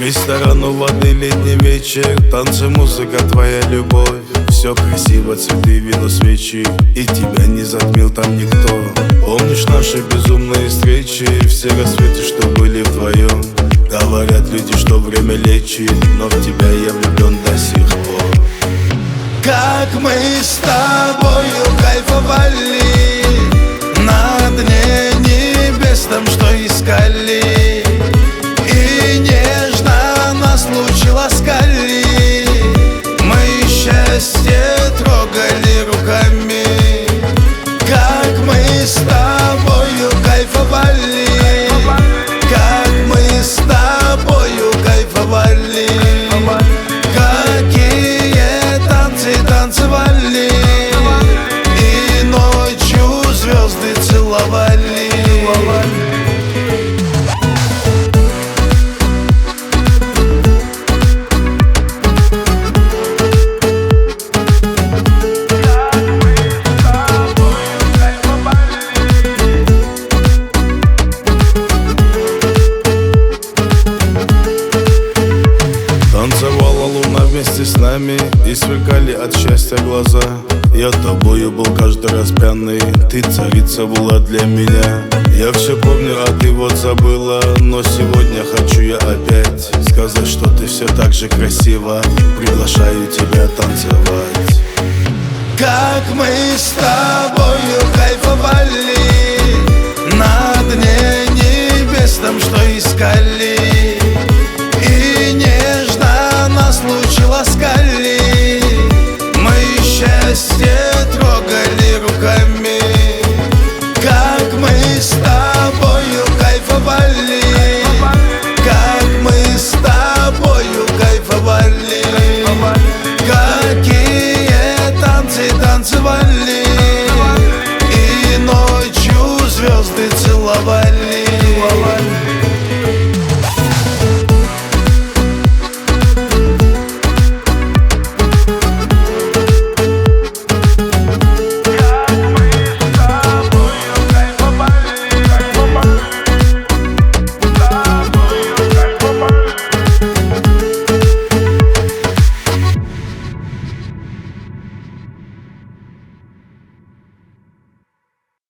Ресторан у воды, летний вечер, танцы, музыка, твоя любовь. Все красиво, цветы, вино, свечи, и тебя не затмил там никто. Помнишь наши безумные встречи, все рассветы, что были вдвоем. Говорят люди, что время лечит, но в тебя я влюблен до сих пор. Как мы с тобою кайфовали на дне небесном, что искали, и нежно нас лучи ласкали. Мы счастье трогали руками. Как мы с тобою кайфовали, как мы с тобою кайфовали, какие танцы танцевали, и ночью звезды целовали. Танцевала луна вместе с нами, и сверкали от счастья глаза. Я тобою был каждый раз пьяный, ты царица была для меня. Я все помню, а ты вот забыла, но сегодня хочу я опять сказать, что ты все так же красива. Приглашаю тебя танцевать. Как мы с тобою кайфовали на дне небесном, что искали.